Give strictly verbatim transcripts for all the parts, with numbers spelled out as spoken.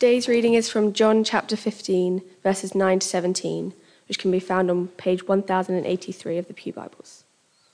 Today's reading is from John chapter fifteen, verses nine to seventeen, which can be found on page one thousand eighty-three of the Pew Bibles.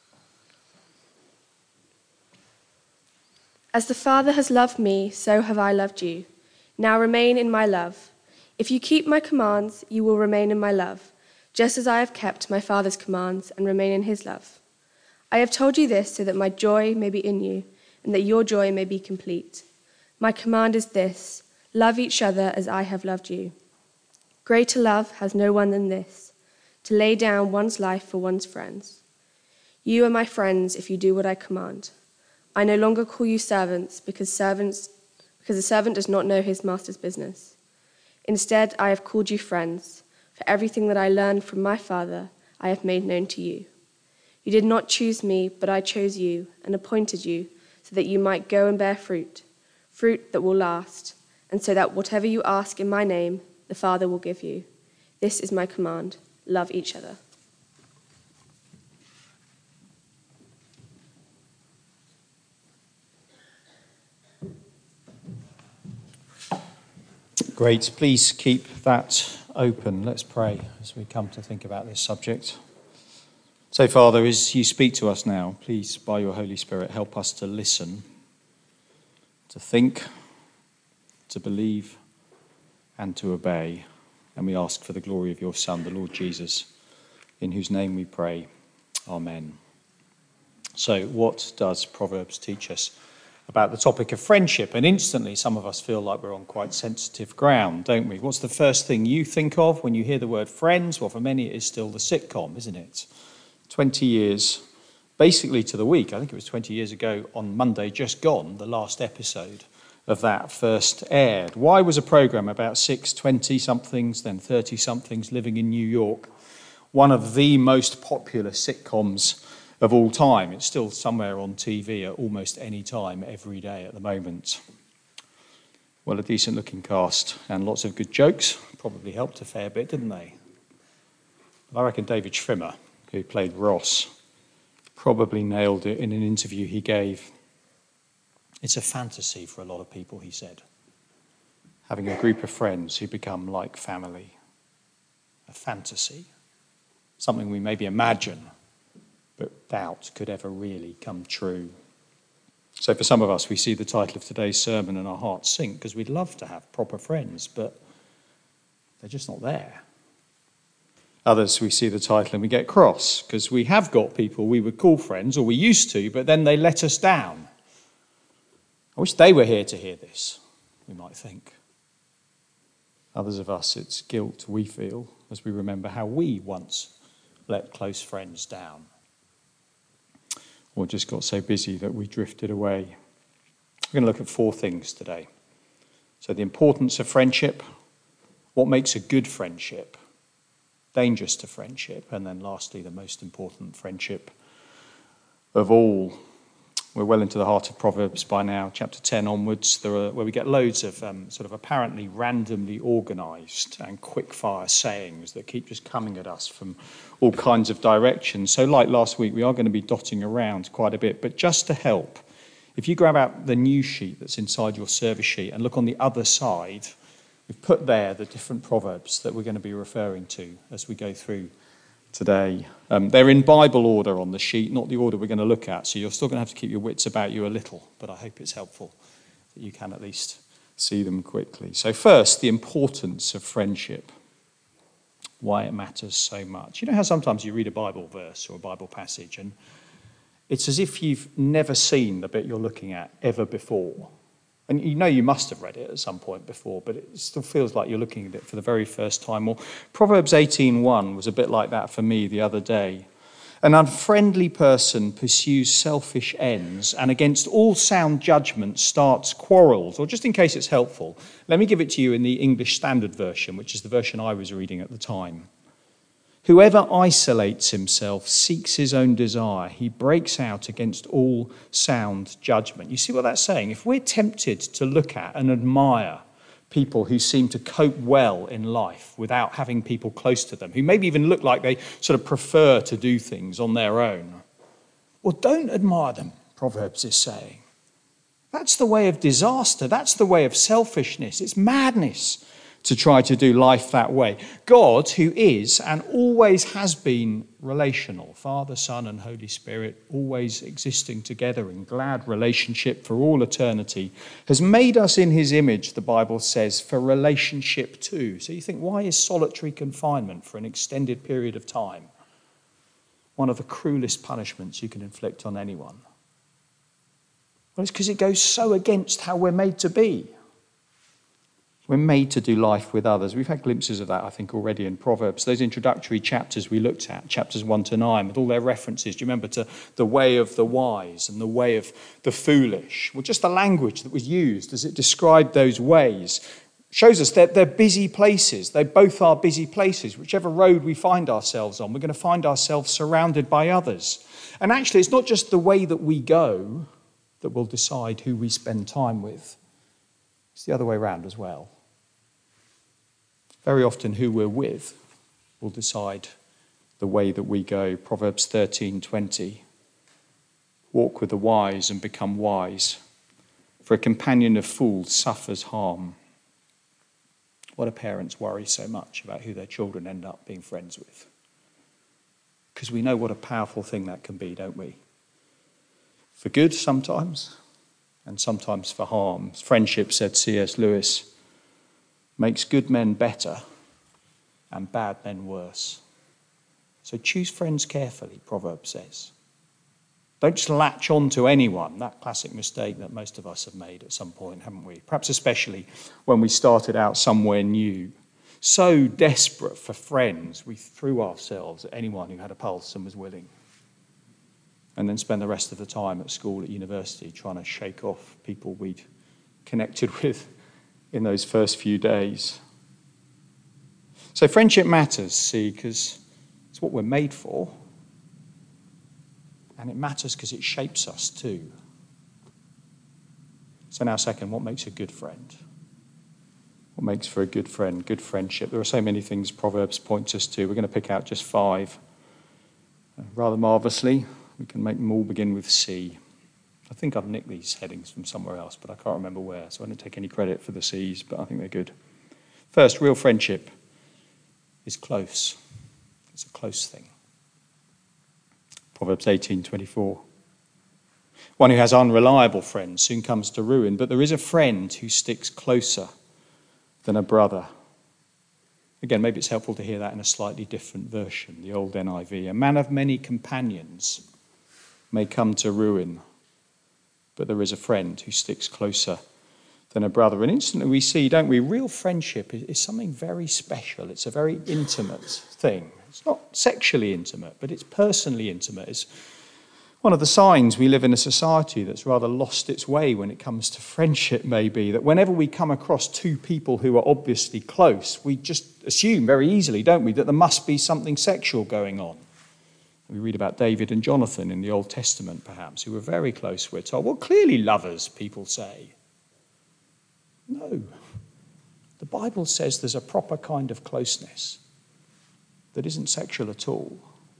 As the Father has loved me, so have I loved you. Now remain in my love. If you keep my commands, you will remain in my love, just as I have kept my Father's commands and remain in his love. I have told you this so that my joy may be in you, and that your joy may be complete. My command is this: love each other as I have loved you. Greater love has no one than this, to lay down one's life for one's friends. You are my friends if you do what I command. I no longer call you servants, because servants, because a servant does not know his master's business. Instead, I have called you friends, for everything that I learned from my Father I have made known to you. You did not choose me, but I chose you and appointed you so that you might go and bear fruit, fruit that will last, and so that whatever you ask in my name, the Father will give you. This is my command: love each other. Great. Please keep that open. Let's pray as we come to think about this subject. So, Father, as you speak to us now, please, by your Holy Spirit, help us to listen, to think, to believe, and to obey. And we ask for the glory of your Son, the Lord Jesus, in whose name we pray. Amen. So, what does Proverbs teach us about the topic of friendship? And instantly, some of us feel like we're on quite sensitive ground, don't we? What's the first thing you think of when you hear the word friends? Well, for many, it is still the sitcom, isn't it? twenty years, basically to the week. I think it was twenty years ago on Monday, just gone, the last episode of that first aired. Why was a programme about six twenty-somethings, then thirty-somethings living in New York one of the most popular sitcoms of all time? It's still somewhere on T V at almost any time, every day at the moment. Well, a decent-looking cast and lots of good jokes probably helped a fair bit, didn't they? I reckon David Schwimmer, who played Ross, probably nailed it in an interview he gave. It's a fantasy for a lot of people, he said, having a group of friends who become like family. A fantasy, something we maybe imagine, but doubt could ever really come true. So for some of us, we see the title of today's sermon and our hearts sink, because we'd love to have proper friends, but they're just not there. Others, we see the title and we get cross, because we have got people we would call friends, or we used to, but then they let us down. I wish they were here to hear this, we might think. Others of us, it's guilt we feel as we remember how we once let close friends down, or just got so busy that we drifted away. We're going to look at four things today. So the importance of friendship, what makes a good friendship, dangers to friendship, and then lastly, the most important friendship of all. We're well into the heart of Proverbs by now, chapter ten onwards, there are, where we get loads of um, sort of apparently randomly organised and quick-fire sayings that keep just coming at us from all kinds of directions. So like last week, we are going to be dotting around quite a bit, but just to help, if you grab out the news sheet that's inside your service sheet and look on the other side, we've put there the different proverbs that we're going to be referring to as we go through today. Um, they're in Bible order on the sheet, not the order we're going to look at, so you're still going to have to keep your wits about you a little, but I hope it's helpful that you can at least see them quickly. So first, the importance of friendship, why it matters so much. You know how sometimes you read a Bible verse or a Bible passage and it's as if you've never seen the bit you're looking at ever before. And you know you must have read it at some point before, but it still feels like you're looking at it for the very first time. Or Proverbs eighteen one was a bit like that for me the other day. An unfriendly person pursues selfish ends and against all sound judgment starts quarrels. Or just in case it's helpful, let me give it to you in the English Standard Version, which is the version I was reading at the time. Whoever isolates himself seeks his own desire. He breaks out against all sound judgment. You see what that's saying? If we're tempted to look at and admire people who seem to cope well in life without having people close to them, who maybe even look like they sort of prefer to do things on their own, well, don't admire them, Proverbs is saying. That's the way of disaster. That's the way of selfishness. It's madness to try to do life that way. God, who is and always has been relational, Father, Son, and Holy Spirit, always existing together in glad relationship for all eternity, has made us in his image, the Bible says, for relationship too. So you think, why is solitary confinement for an extended period of time one of the cruelest punishments you can inflict on anyone? Well, it's because it goes so against how we're made to be. We're made to do life with others. We've had glimpses of that, I think, already in Proverbs. Those introductory chapters we looked at, chapters one to nine, with all their references. Do you remember to the way of the wise and the way of the foolish? Well, just the language that was used as it described those ways shows us that they're busy places. They both are busy places. Whichever road we find ourselves on, we're going to find ourselves surrounded by others. And actually, it's not just the way that we go that will decide who we spend time with. It's the other way around as well. Very often who we're with will decide the way that we go. Proverbs thirteen twenty. Walk with the wise and become wise, for a companion of fools suffers harm. Why do parents worry so much about who their children end up being friends with? Because we know what a powerful thing that can be, don't we? For good sometimes, and sometimes for harm. Friendship, said C S Lewis, makes good men better and bad men worse. So choose friends carefully, Proverbs says. Don't just latch on to anyone. That classic mistake that most of us have made at some point, haven't we? Perhaps especially when we started out somewhere new. So desperate for friends, we threw ourselves at anyone who had a pulse and was willing. And then spend the rest of the time at school, at university, trying to shake off people we'd connected with in those first few days. So friendship matters, see, because it's what we're made for. And it matters because it shapes us too. So now second, what makes a good friend? What makes for a good friend, good friendship? There are so many things Proverbs points us to. We're going to pick out just five. Uh, rather marvellously, we can make them all begin with C. I think I've nicked these headings from somewhere else, but I can't remember where, so I don't take any credit for the C's, but I think they're good. First, real friendship is close. It's a close thing. Proverbs eighteen twenty-four. One who has unreliable friends soon comes to ruin, but there is a friend who sticks closer than a brother. Again, maybe it's helpful to hear that in a slightly different version, the old N I V. A man of many companions may come to ruin, but there is a friend who sticks closer than a brother. And instantly we see, don't we, real friendship is, is something very special. It's a very intimate thing. It's not sexually intimate, but it's personally intimate. It's one of the signs we live in a society that's rather lost its way when it comes to friendship, maybe, that whenever we come across two people who are obviously close, we just assume very easily, don't we, that there must be something sexual going on. We read about David and Jonathan in the Old Testament, perhaps, who were very close, we're told. Well, clearly lovers, people say. No. The Bible says there's a proper kind of closeness that isn't sexual at all.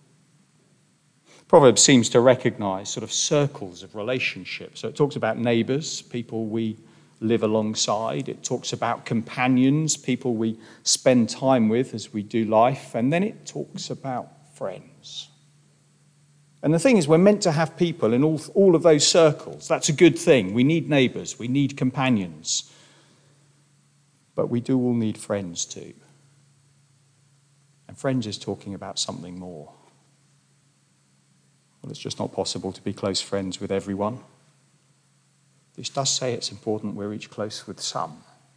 Proverbs seems to recognise sort of circles of relationships. So it talks about neighbours, people we live alongside. It talks about companions, people we spend time with as we do life. And then it talks about friends. And the thing is, we're meant to have people in all, all of those circles. That's a good thing. We need neighbours. We need companions. But we do all need friends too. And friends is talking about something more. Well, it's just not possible to be close friends with everyone. This does say it's important we're each close with some.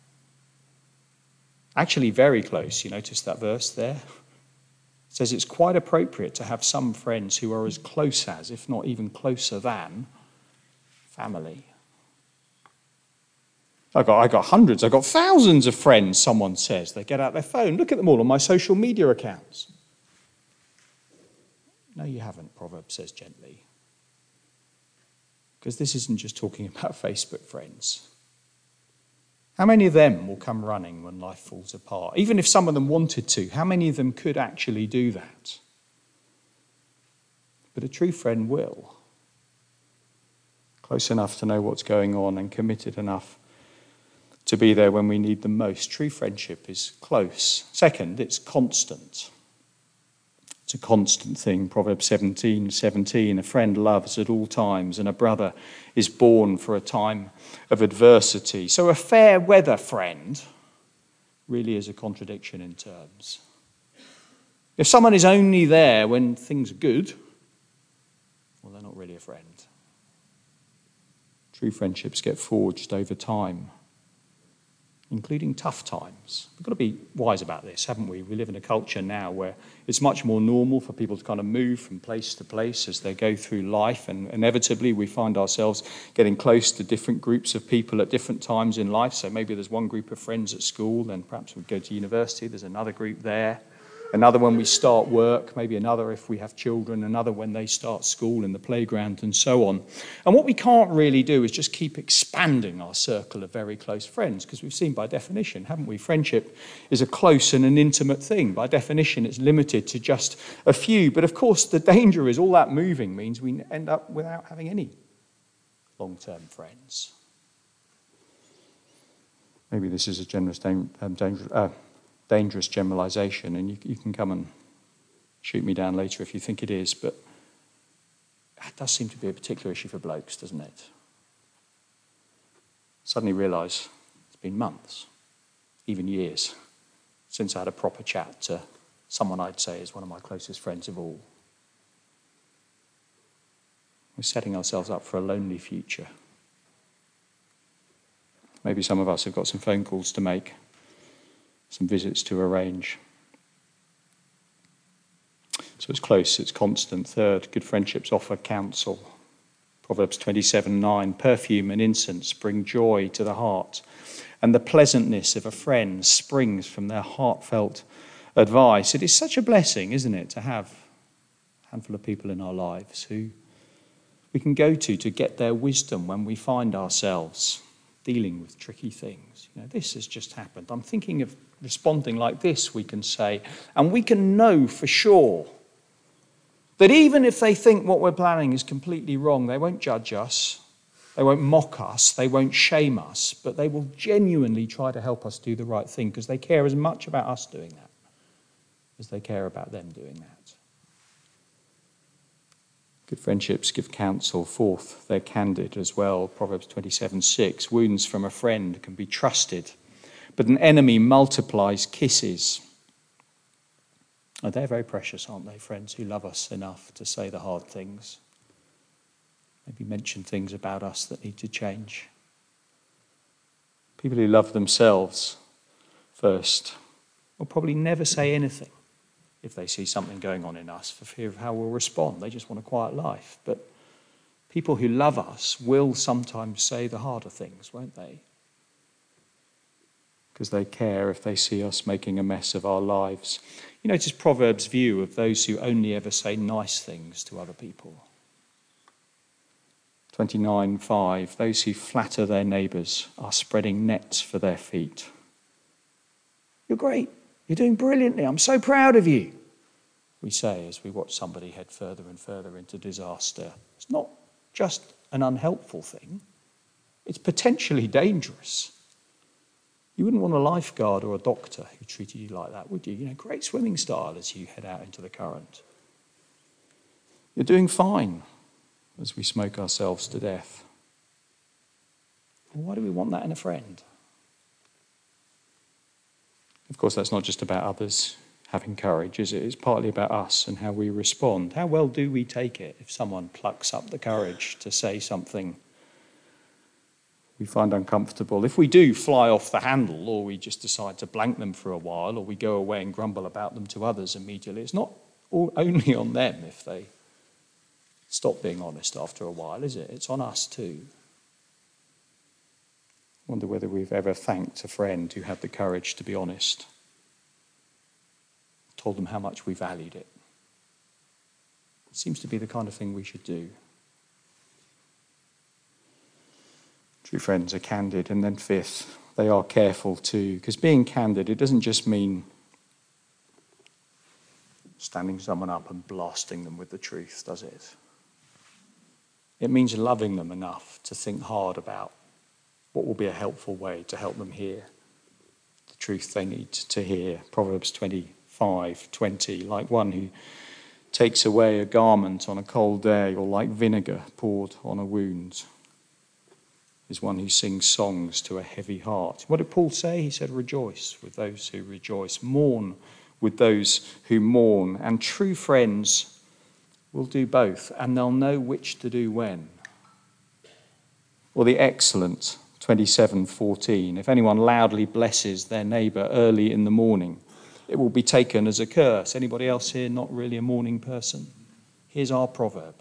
Actually, very close. You notice that verse there? It says it's quite appropriate to have some friends who are as close as, if not even closer than, family. I've got, I've got hundreds, I've got thousands of friends, someone says. They get out their phone, look at them all on my social media accounts. No, you haven't, Proverbs says gently. Because this isn't just talking about Facebook friends. How many of them will come running when life falls apart? Even if some of them wanted to, how many of them could actually do that? But a true friend will. close enough to know what's going on and committed enough to be there when we need them most. True friendship is close. Second, it's constant. It's a constant thing. Proverbs seventeen seventeen, a friend loves at all times, and a brother is born for a time of adversity. So a fair weather friend really is a contradiction in terms. If someone is only there when things are good, well, they're not really a friend. True friendships get forged over time, including tough times. We've got to be wise about this, haven't we? We live in a culture now where it's much more normal for people to kind of move from place to place as they go through life, and inevitably we find ourselves getting close to different groups of people at different times in life. So maybe there's one group of friends at school, then perhaps we go to university, there's another group there. Another when we start work, maybe another if we have children, another when they start school in the playground and so on. And what we can't really do is just keep expanding our circle of very close friends, because we've seen by definition, haven't we? Friendship is a close and an intimate thing. By definition, it's limited to just a few. But of course, the danger is all that moving means we end up without having any long-term friends. Maybe this is a generous, um, dangerous... Uh, dangerous generalisation, and you, you can come and shoot me down later if you think it is, but it does seem to be a particular issue for blokes, doesn't it? Suddenly realise it's been months, even years, since I had a proper chat to someone I'd say is one of my closest friends of all. We're setting ourselves up for a lonely future. Maybe some of us have got some phone calls to make, some visits to arrange. So it's close, it's constant. Third, good friendships offer counsel. Proverbs twenty-seven nine, perfume and incense bring joy to the heart, and the pleasantness of a friend springs from their heartfelt advice. It is such a blessing, isn't it, to have a handful of people in our lives who we can go to to get their wisdom when we find ourselves dealing with tricky things. You know, this has just happened. I'm thinking of responding like this, we can say, and we can know for sure that even if they think what we're planning is completely wrong, they won't judge us, they won't mock us, they won't shame us, but they will genuinely try to help us do the right thing because they care as much about us doing that as they care about them doing that. Good friendships give counsel. Fourth, they're candid as well. Proverbs twenty-seven six, wounds from a friend can be trusted, but an enemy multiplies kisses. Oh, they're very precious, aren't they, friends who love us enough to say the hard things, maybe mention things about us that need to change. People who love themselves first will probably never say anything if they see something going on in us for fear of how we'll respond. They just want a quiet life. But people who love us will sometimes say the harder things, won't they? Because they care if they see us making a mess of our lives. You notice Proverbs' view of those who only ever say nice things to other people. twenty-nine five, those who flatter their neighbours are spreading nets for their feet. You're great. You're doing brilliantly. I'm so proud of you, we say as we watch somebody head further and further into disaster. It's not just an unhelpful thing. It's potentially dangerous. You wouldn't want a lifeguard or a doctor who treated you like that, would you? You know, great swimming style as you head out into the current. You're doing fine as we smoke ourselves to death. Well, why do we want that in a friend? Of course, that's not just about others having courage, is it? It's partly about us and how we respond. How well do we take it if someone plucks up the courage to say something we find uncomfortable? If we do fly off the handle, or we just decide to blank them for a while, or we go away and grumble about them to others immediately, it's not all, only on them if they stop being honest after a while, is it? It's on us too. I wonder whether we've ever thanked a friend who had the courage to be honest, told them how much we valued it. It seems to be the kind of thing we should do. True friends are candid. And then fifth, they are careful too. Because being candid, it doesn't just mean standing someone up and blasting them with the truth, does it? It means loving them enough to think hard about what will be a helpful way to help them hear the truth they need to hear. Proverbs twenty-five twenty, like one who takes away a garment on a cold day, or like vinegar poured on a wound, is one who sings songs to a heavy heart. What did Paul say? He said, rejoice with those who rejoice, mourn with those who mourn. And true friends will do both, and they'll know which to do when. Or the excellent twenty-seven fourteen, if anyone loudly blesses their neighbour early in the morning, it will be taken as a curse. Anybody else here not really a morning person? Here's our proverb.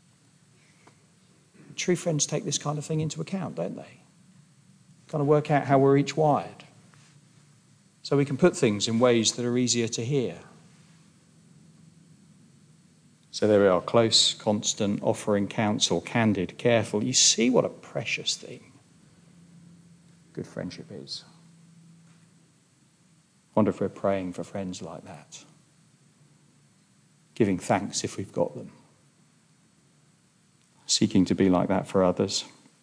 True friends take this kind of thing into account, don't they? Kind of work out how we're each wired, so we can put things in ways that are easier to hear. So there we are, close, constant, offering counsel, candid, careful. You see what a precious thing good friendship is. I wonder if we're praying for friends like that, giving thanks if we've got them, seeking to be like that for others.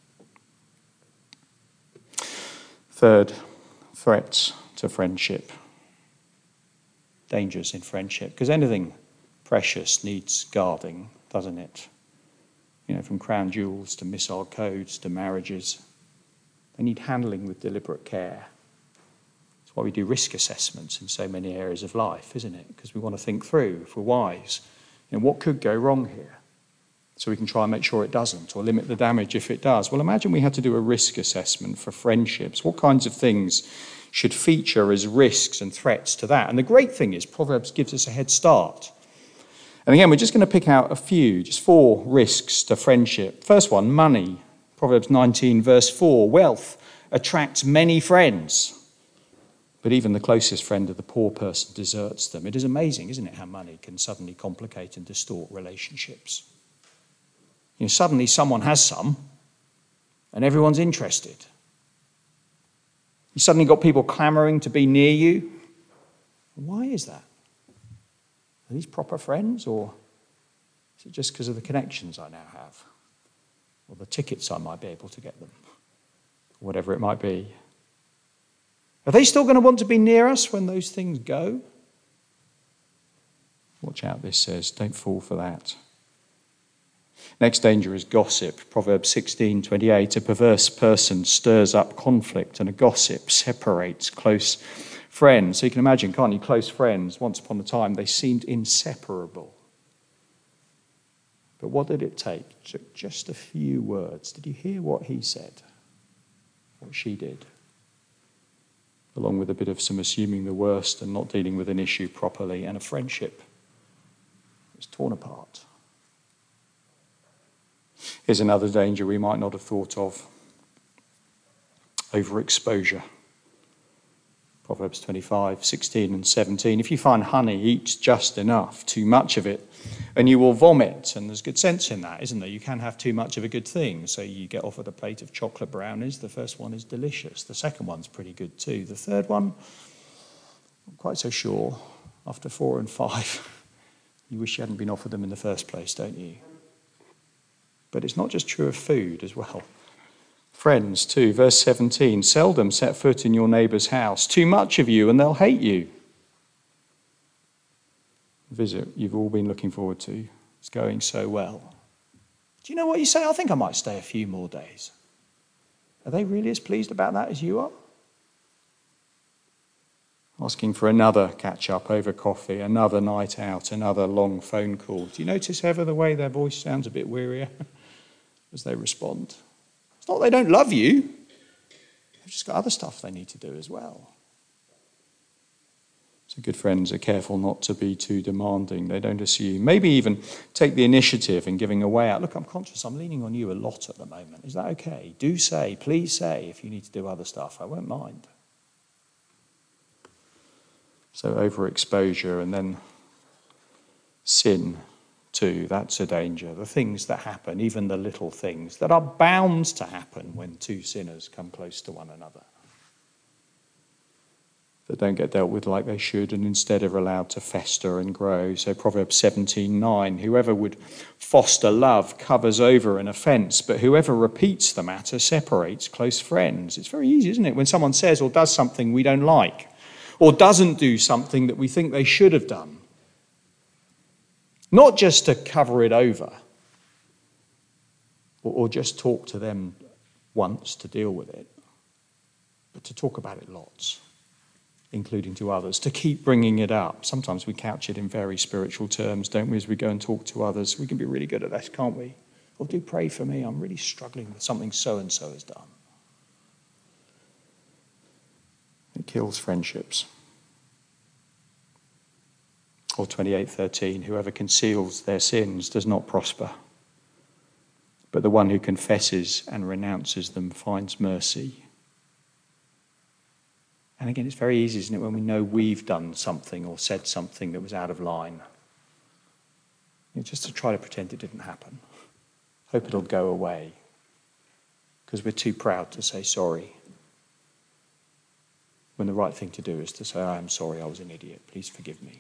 Third, threats to friendship. Dangers in friendship, because anything precious needs guarding, doesn't it? You know, from crown jewels to missile codes to marriages. They need handling with deliberate care. That's why we do risk assessments in so many areas of life, isn't it? Because we want to think through, if we're wise, you know, what could go wrong here? So we can try and make sure it doesn't, or limit the damage if it does. Well, imagine we had to do a risk assessment for friendships. What kinds of things should feature as risks and threats to that? And the great thing is, Proverbs gives us a head start. And again, we're just going to pick out a few, just four risks to friendship. First one, money. Proverbs nineteen, verse four. Wealth attracts many friends, but even the closest friend of the poor person deserts them. It is amazing, isn't it, how money can suddenly complicate and distort relationships. You know, suddenly someone has some, and everyone's interested. You suddenly got people clamouring to be near you. Why is that? Are these proper friends, or is it just because of the connections I now have, or the tickets I might be able to get them, or whatever it might be? Are they still going to want to be near us when those things go? Watch out, this says. Don't fall for that. Next danger is gossip. Proverbs sixteen twenty-eight. A perverse person stirs up conflict, and a gossip separates close friends. So you can imagine, can't you, close friends, once upon a time, they seemed inseparable. But what did it take? It took just a few words. Did you hear what he said? What she did? Along with a bit of some assuming the worst and not dealing with an issue properly, and a friendship was torn apart. Here's another danger we might not have thought of. Overexposure. Proverbs twenty-five, sixteen and seventeen. If you find honey, eat just enough, too much of it, and you will vomit. And there's good sense in that, isn't there? You can have too much of a good thing. So you get offered a plate of chocolate brownies. The first one is delicious. The second one's pretty good too. The third one, not quite so sure. After four and five, you wish you hadn't been offered them in the first place, don't you? But it's not just true of food as well. Friends too, verse seventeen, seldom set foot in your neighbour's house. Too much of you and they'll hate you. Visit you've all been looking forward to. It's going so well. Do you know what you say? I think I might stay a few more days. Are they really as pleased about that as you are? Asking for another catch-up over coffee, another night out, another long phone call. Do you notice ever the way their voice sounds a bit wearier as they respond? It's not they don't love you. They've just got other stuff they need to do as well. So good friends are careful not to be too demanding. They don't assume. Maybe even take the initiative in giving a way out. Look, I'm conscious I'm leaning on you a lot at the moment. Is that okay? Do say, please say, if you need to do other stuff. I won't mind. So overexposure, and then sin too. That's a danger. The things that happen, even the little things that are bound to happen when two sinners come close to one another. that don't get dealt with like they should and instead are allowed to fester and grow. So Proverbs seventeen nine, whoever would foster love covers over an offence, but whoever repeats the matter separates close friends. It's very easy, isn't it? When someone says or does something we don't like, or doesn't do something that we think they should have done, not just to cover it over, or, or just talk to them once to deal with it, but to talk about it lots, including to others, to keep bringing it up. Sometimes we couch it in very spiritual terms, don't we, as we go and talk to others. We can be really good at that, can't we? Or do pray for me, I'm really struggling with something so-and-so has done. It kills friendships. Or twenty-eight thirteen, whoever conceals their sins does not prosper, but the one who confesses and renounces them finds mercy. And again, it's very easy, isn't it, when we know we've done something or said something that was out of line, you know, just to try to pretend it didn't happen. Hope it'll go away, because we're too proud to say sorry, when the right thing to do is to say, I am sorry, I was an idiot, please forgive me.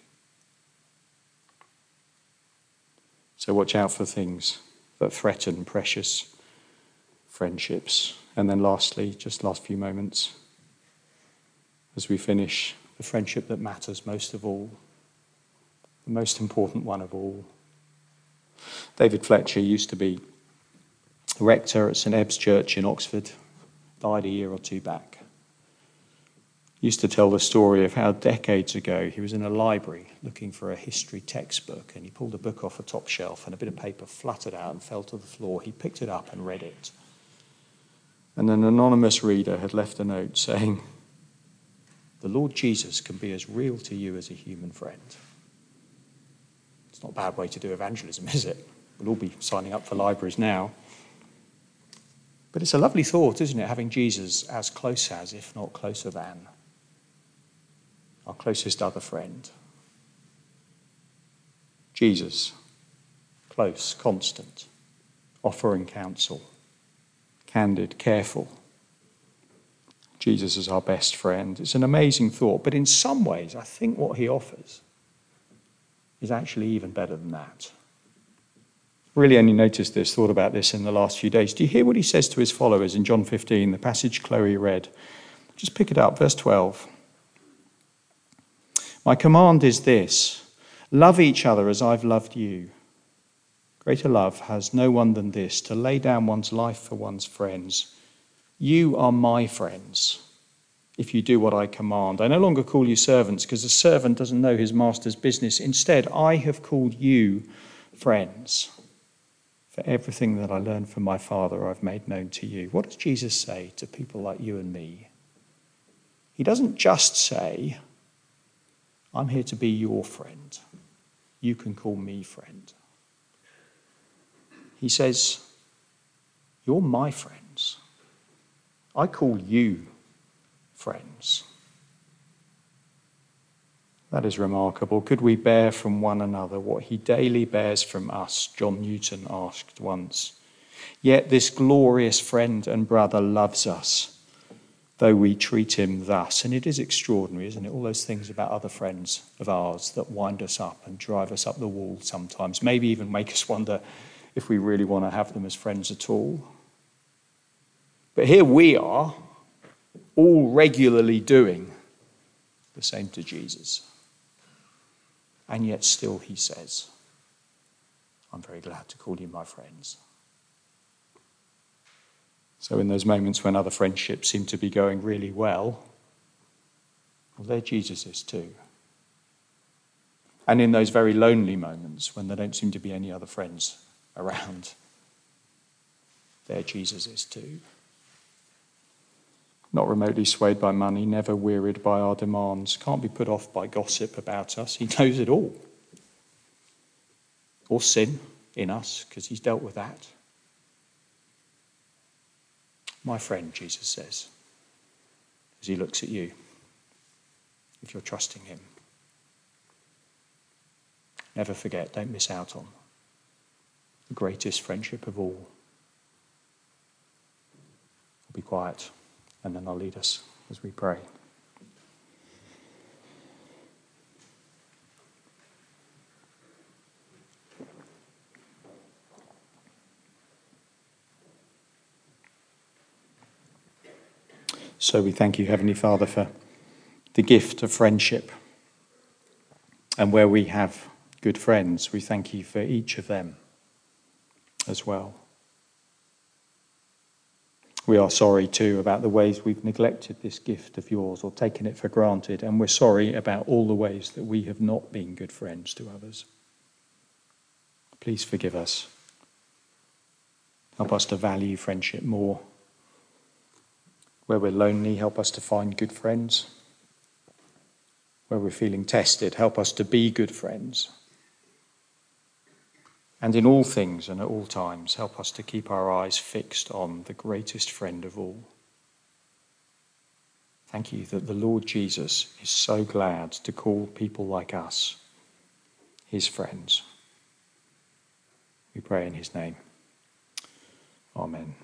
So watch out for things that threaten precious friendships. And then lastly, just last few moments, as we finish, the friendship that matters most of all, the most important one of all. David Fletcher used to be rector at St Ebb's Church in Oxford, died a year or two back. He used to tell the story of how decades ago he was in a library looking for a history textbook, and he pulled a book off a top shelf and a bit of paper fluttered out and fell to the floor. He picked it up and read it. And an anonymous reader had left a note saying, the Lord Jesus can be as real to you as a human friend. It's not a bad way to do evangelism, is it? We'll all be signing up for libraries now. But it's a lovely thought, isn't it? Having Jesus as close as, if not closer than, our closest other friend. Jesus, close, constant, offering counsel, candid, careful. Jesus is our best friend. It's an amazing thought, but in some ways, I think what he offers is actually even better than that. Really only noticed this, thought about this in the last few days. Do you hear what he says to his followers in John fifteen, the passage Chloe read? Just pick it up, verse twelve. My command is this, love each other as I've loved you. Greater love has no one than this, to lay down one's life for one's friends. You are my friends, if you do what I command. I no longer call you servants, because a servant doesn't know his master's business. Instead, I have called you friends. For everything that I learned from my Father, I've made known to you. What does Jesus say to people like you and me? He doesn't just say, I'm here to be your friend. You can call me friend. He says, you're my friends. I call you friends. That is remarkable. Could we bear from one another what he daily bears from us? John Newton asked once. Yet this glorious friend and brother loves us, though we treat him thus. And it is extraordinary, isn't it? All those things about other friends of ours that wind us up and drive us up the wall sometimes, maybe even make us wonder if we really want to have them as friends at all. But here we are, all regularly doing the same to Jesus. And yet still he says, I'm very glad to call you my friends. So in those moments when other friendships seem to be going really well, well, they're Jesus's too. And in those very lonely moments when there don't seem to be any other friends around, they're Jesus's too. Not remotely swayed by money, never wearied by our demands, can't be put off by gossip about us. He knows it all. Or sin in us, because he's dealt with that. My friend, Jesus says, as he looks at you, if you're trusting him. Never forget, don't miss out on the greatest friendship of all. Be quiet. And then I'll lead us as we pray. So we thank you, Heavenly Father, for the gift of friendship. And where we have good friends, we thank you for each of them as well. We are sorry too about the ways we've neglected this gift of yours or taken it for granted, and we're sorry about all the ways that we have not been good friends to others. Please forgive us. Help us to value friendship more. Where we're lonely, help us to find good friends. Where we're feeling tested, help us to be good friends. And in all things and at all times, help us to keep our eyes fixed on the greatest friend of all. Thank you that the Lord Jesus is so glad to call people like us his friends. We pray in his name. Amen.